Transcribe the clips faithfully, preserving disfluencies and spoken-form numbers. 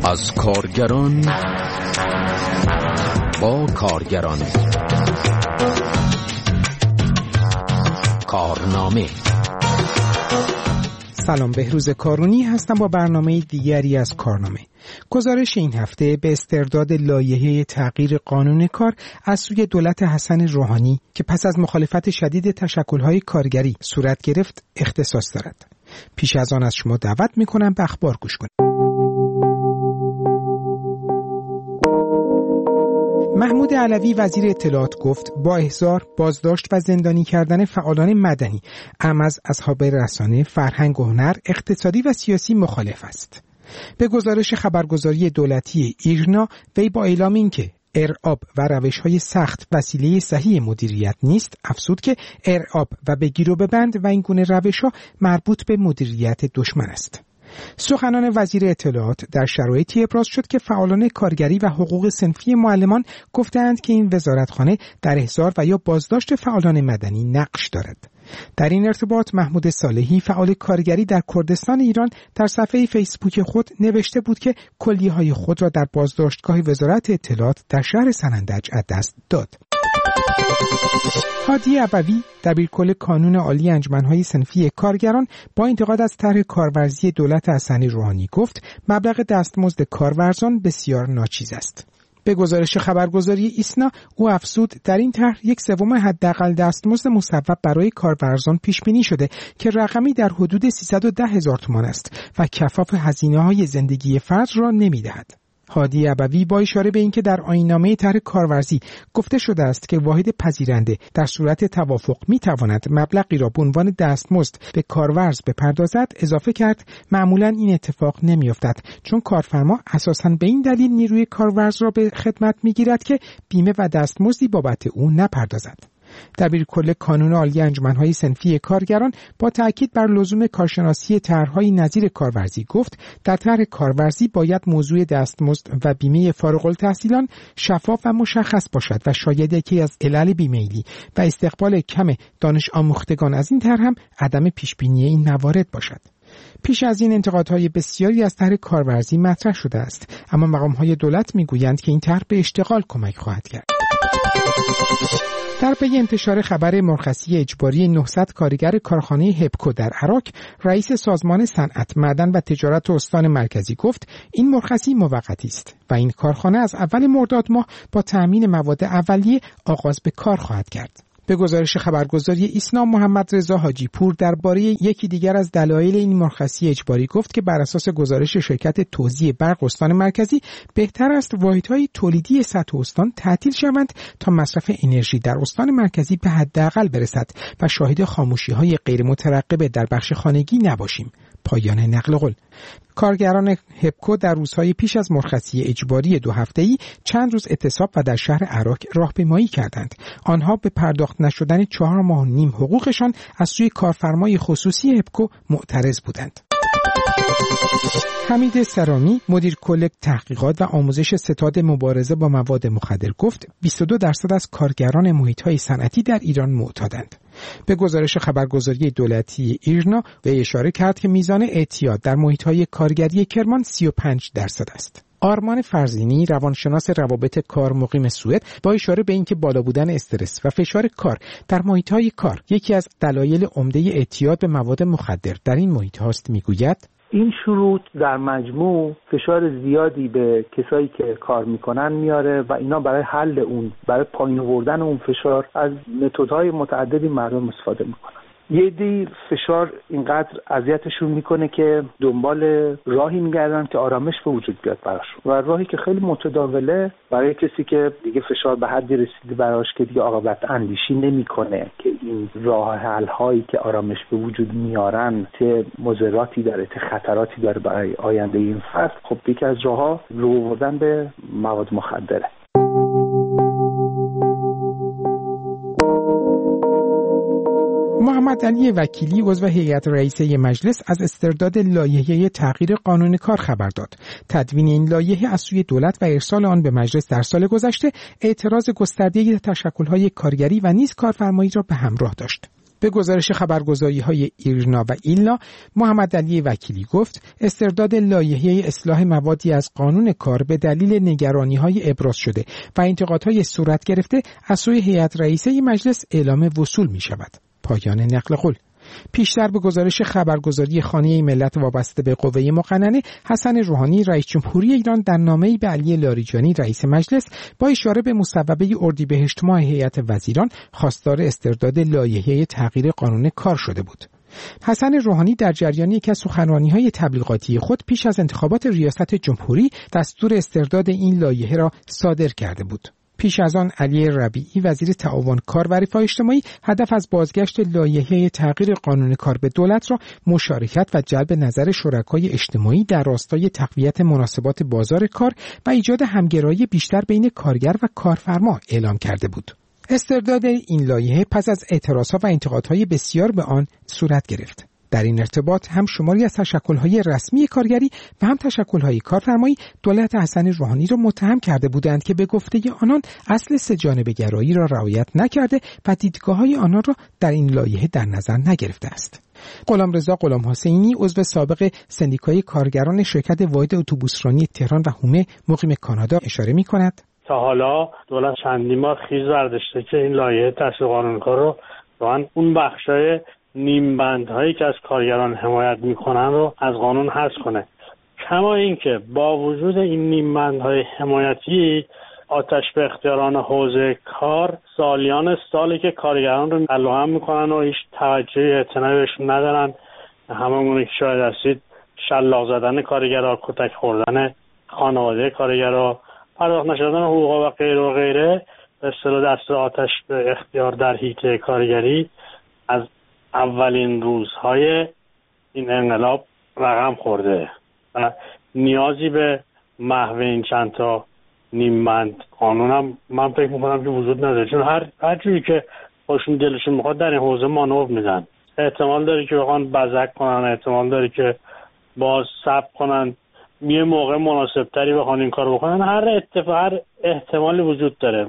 از کارگران با کارگران. کارنامه. سلام، بهروز کارونی هستم با برنامه دیگری از کارنامه. گزارش این هفته به استرداد لایحه تغییر قانون کار از سوی دولت حسن روحانی که پس از مخالفت شدید تشکل‌های کارگری صورت گرفت اختصاص دارد. پیش از آن از شما دعوت می‌کنم به اخبار گوش کنید. محمود علوی وزیر اطلاعات گفت با احضار، بازداشت و زندانی کردن فعالان مدنی، اعم از اصحاب رسانه، فرهنگ و هنر، اقتصادی و سیاسی مخالف است. به گزارش خبرگزاری دولتی ایرنا، وی با اعلام اینکه ارعاب و روش‌های سخت وسیله صحیح مدیریت نیست، افزود که ارعاب و بگیر و ببند و این گونه روش‌ها مربوط به مدیریت دشمن است. سخنان وزیر اطلاعات در شرایطی ابراز شد که فعالان کارگری و حقوق صنفی معلمان گفتند که این وزارتخانه در احضار و یا بازداشت فعالان مدنی نقش دارد. در این ارتباط محمود صالحی، فعال کارگری در کردستان ایران، در صفحه فیسبوک خود نوشته بود که کلیه‌های خود را در بازداشتگاه وزارت اطلاعات در شهر سنندج از دست داد. هادی ابوی، دبیرکل کانون عالی انجمن‌های صنفی کارگران، با انتقاد از طرح کارورزی دولت حسن روحانی گفت مبلغ دستمزد کارورزان بسیار ناچیز است. به گزارش خبرگزاری ایسنا، او افزود در این طرح یک سوم حداقل دستمزد مصوب برای کارورزان پیش بینی شده که رقمی در حدود سیصد و ده هزار تومان است و کفاف هزینه‌های زندگی فرد را نمی‌دهد. هادی ابوی با اشاره به اینکه در آیین‌نامه طرح کارورزی گفته شده است که واحد پذیرنده در صورت توافق می‌تواند مبلغی را به عنوان دستمزد به کارورز بپردازد، اضافه کرد معمولاً این اتفاق نمی‌افتد چون کارفرما اساساً به این دلیل نیروی کارورز را به خدمت می‌گیرد که بیمه و دستمزدی بابت او نپردازد. دبیرکل کانون عالی انجمن‌های صنفی کارگران با تأکید بر لزوم کارشناسی طرح‌های نظیر کارورزی گفت در طرح کارورزی باید موضوع دستمزد و بیمه فارغ التحصیلان شفاف و مشخص باشد و شاید یکی از علل بیمیلی و استقبال کم دانش آموختگان از این طرح هم عدم پیشبینی این موارد باشد. پیش از این انتقادهای بسیاری از طرح کارورزی مطرح شده است، اما مقام‌های دولت می‌گویند که این طرح به اشتغال کمک خواهد کرد. در پی انتشار خبر مرخصی اجباری نهصد کارگر کارخانه هپکو در عراق، رئیس سازمان صنعت، معدن و تجارت استان مرکزی گفت این مرخصی موقتی است و این کارخانه از اول مرداد ماه با تأمین مواد اولیه آغاز به کار خواهد کرد. به گزارش خبرگزاری ایسنا، محمد رضا حاجی پور درباره یکی دیگر از دلایل این مرخصی اجباری گفت که بر اساس گزارش شرکت توزیع برق استان مرکزی بهتر است واحدهای تولیدی سطح استان تعطیل شوند تا مصرف انرژی در استان مرکزی به حداقل برسد و شاهد خاموشی‌های غیر مترقبه در بخش خانگی نباشیم. پایان نقل قول. کارگران هپکو در روزهای پیش از مرخصی اجباری دو هفته‌ای چند روز اعتصاب و در شهر عراق راهپیمایی کردند. آنها به پرداخت نشدن چهار ماه و نیم حقوقشان از سوی کارفرمای خصوصی هپکو معترض بودند. حمید سرامی، مدیر کل تحقیقات و آموزش ستاد مبارزه با مواد مخدر گفت بیست و دو درصد از کارگران محیط‌های صنعتی در ایران معتادند. به گزارش خبرگزاری دولتی ایرنا، وی اشاره کرد که میزان اعتیاد در محیط‌های کارگری کرمان سی و پنج درصد است. آرمان فرزینی، روانشناس روابط کار مقیم سوئد، با اشاره به اینکه بالا بودن استرس و فشار کار در محیط‌های کار یکی از دلایل عمده اعتیاد به مواد مخدر در این محیط‌هاست، میگوید این شروط در مجموع فشار زیادی به کسایی که کار میکنن میاره و اینا برای حل اون، برای پایین آوردن اون فشار از متدهای متعددی مردم استفاده میکنن. یه دی فشار اینقدر اذیتشون میکنه که دنبال راهی میگردن که آرامش به وجود بیاد براشون و راهی که خیلی متداوله برای کسی که دیگه فشار به حدی رسیده براش که دیگه عاقبت اندیشی نمیکنه که این راه حل هایی که آرامش به وجود میارن چه مضراتی داره، چه خطراتی داره برای آینده این فرد. خب یکی از راهها رو آوردن به مواد مخدره. محمد علی وکیلی، عضو هیئت رئیسه مجلس، از استرداد لایحه تغییر قانون کار خبر داد. تدوین این لایحه از سوی دولت و ارسال آن به مجلس در سال گذشته اعتراض گسترده تشکل‌های کارگری و نیز کارفرمایی را به همراه داشت. به گزارش خبرگزاری‌های ایرنا و ایلنا، محمد علی وکیلی گفت استرداد لایحه اصلاح موادی از قانون کار به دلیل نگرانی‌های ابراز شده و انتقادهای صورت گرفته از سوی هیئت رئیسه مجلس اعلام وصول می‌شود. پایان نقل قول. پیشتر به گزارش خبرگزاری خانه ملت وابسته به قوه مقننه، حسن روحانی رئیس جمهوری ایران در نامه‌ای به علی لاریجانی رئیس مجلس با اشاره به مصوبه اردیبهشت ماه هیئت وزیران خواستار استرداد لایحه تغییر قانون کار شده بود. حسن روحانی در جریان یکی از سخنرانی‌های تبلیغاتی خود پیش از انتخابات ریاست جمهوری دستور استرداد این لایحه را صادر کرده بود. پیش از آن علی ربیعی وزیر تعاون کار و رفاه اجتماعی هدف از بازگشت لایحه تغییر قانون کار به دولت را مشارکت و جلب نظر شرکای اجتماعی در راستای تقویت مناسبات بازار کار و ایجاد همگرایی بیشتر بین کارگر و کارفرما اعلام کرده بود. استرداد این لایحه پس از اعتراضها و انتقادهای بسیار به آن صورت گرفت. در این ارتباط هم شماری از تشکل‌های رسمی کارگری و هم تشکل‌های کارفرمایی دولت حسن روحانی را متهم کرده بودند که به گفته آنان اصل سه‌جانبه‌گرایی را رعایت نکرده و دیدگاه‌های آنان را در این لایحه در نظر نگرفته است. غلامرضا غلامحسینی عضو سابق سندیکای کارگران شرکت واحد اتوبوسرانی تهران و هومه مقیم کانادا اشاره می‌کند: تا حالا دولت چندین بار خیز برداشته که این لایحه تصویب قانون کار رو روان اون بخشای نیم بندهایی که از کارگران حمایت میکنن رو از قانون حذف کنه. کما اینکه با وجود این نیم بندهای حمایتی آتش به اختیاران حوزه کار سالیان سالی که کارگران رو علوهم میکنن و هیچ توجهی اعتنایی بهشون ندارن. هممون که شاید هستید شلاق زدن کارگرها، کتک خوردن خانواده کارگرها، پرداخت نشدن حقوق و غیره و غیره به اصطلاح دست آتش به اختیار در حیطه کارگری از اولین روزهای این انقلاب رقم خورده و نیازی به محو این چند تا نیم بند قانون هم من فکر میکنم که وجود نداره، چون هر هر جوری که خودشون دلشون میخواد در این حوزه مانور میدن. احتمال داره که بخوان بزک کنن، احتمال داره که باز صبر کنن، یه موقع مناسب تری بخوان این کار بکنن. هر اتفاق هر احتمالی وجود داره.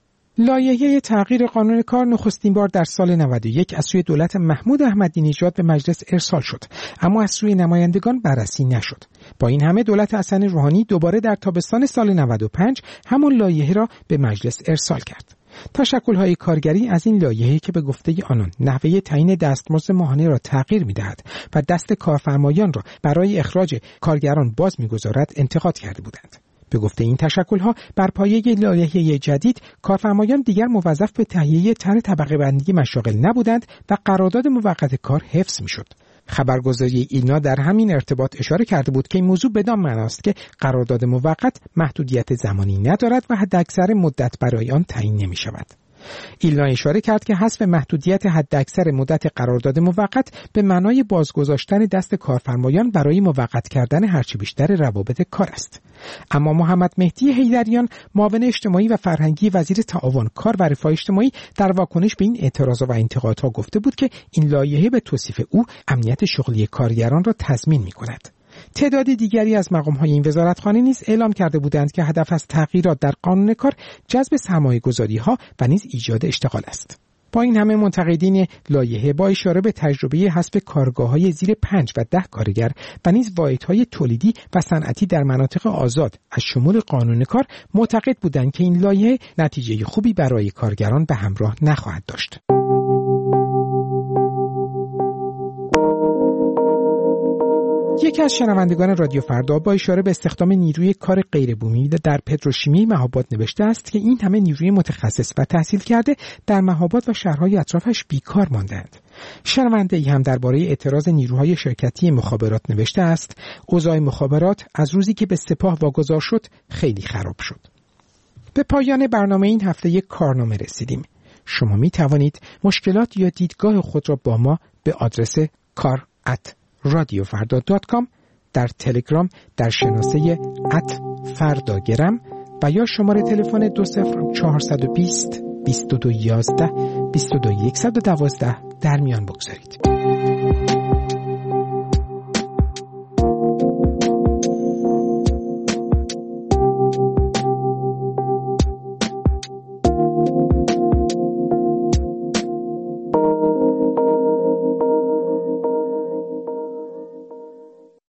لایحه تغییر قانون کار نخستین بار در سال نود و یک از سوی دولت محمود احمدی نژاد به مجلس ارسال شد، اما از سوی نمایندگان بررسی نشد. با این همه دولت حسن روحانی دوباره در تابستان سال نود و پنج همون لایحه را به مجلس ارسال کرد. تشکل‌های کارگری از این لایحه که به گفته آنان نحوه تعیین دستمزد ماهانه را تغییر می‌دهد و دست کارفرمایان را برای اخراج کارگران باز می‌گذارد انتقاد کرده بودند. به گفته این تشکل‌ها بر پایه لایحه جدید کارفرمایان دیگر موظف به تهیه طرح طبقه بندی مشاغل نبودند و قرارداد موقت کار حفظ می‌شد. خبرگزاری ایلنا در همین ارتباط اشاره کرده بود که این موضوع بدان معناست که قرارداد موقت محدودیت زمانی ندارد و حداکثر مدت برای آن تعیین نمی‌شود. ایلنا اشاره کرد که حذف محدودیت حداکثر مدت قرارداد موقت به معنای بازگذاشتن دست کارفرمایان برای موقت کردن هرچه بیشتر روابط کار است. اما محمد مهدی حیدریان معاون اجتماعی و فرهنگی وزیر تعاون کار و رفاه اجتماعی در واکنش به این اعتراضات و انتقادها گفته بود که این لایحه به توصیف او امنیت شغلی کارگران را تضمین می‌کند. تعداد دیگری از مقام‌های این وزارتخانه نیز اعلام کرده بودند که هدف از تغییرات در قانون کار جذب سرمایه‌گذاری‌ها و نیز ایجاد اشتغال است. با این همه منتقدین لایحه با اشاره به تجربه حذف کارگاه‌های زیر پنج و ده کارگر و نیز واحدهای تولیدی و صنعتی در مناطق آزاد از شمول قانون کار معتقد بودند که این لایحه نتیجه خوبی برای کارگران به همراه نخواهد داشت. یکی از شنوندگان رادیو فردا با اشاره به استخدام نیروی کار غیربومی در پتروشیمی مهاباد نوشته است که این همه نیروی متخصص و تحصیل کرده در مهاباد و شهرهای اطرافش بیکار ماندند. شنونده ای هم درباره اعتراض نیروهای شرکتی مخابرات نوشته است: اوضاع مخابرات از روزی که به سپاه واگذار شد خیلی خراب شد. به پایان برنامه این هفته یک کارنامه رسیدیم. شما می توانید مشکلات یا دیدگاه خود را با ما به آدرس کار ات رادیو فردا دات کام، در تلگرام در شناسه ات فرداگرم و یا شماره تلفن دو صفر چهار دو صفر بیست و دو یازده بیست و دو صد و دوازده در میان بگذارید.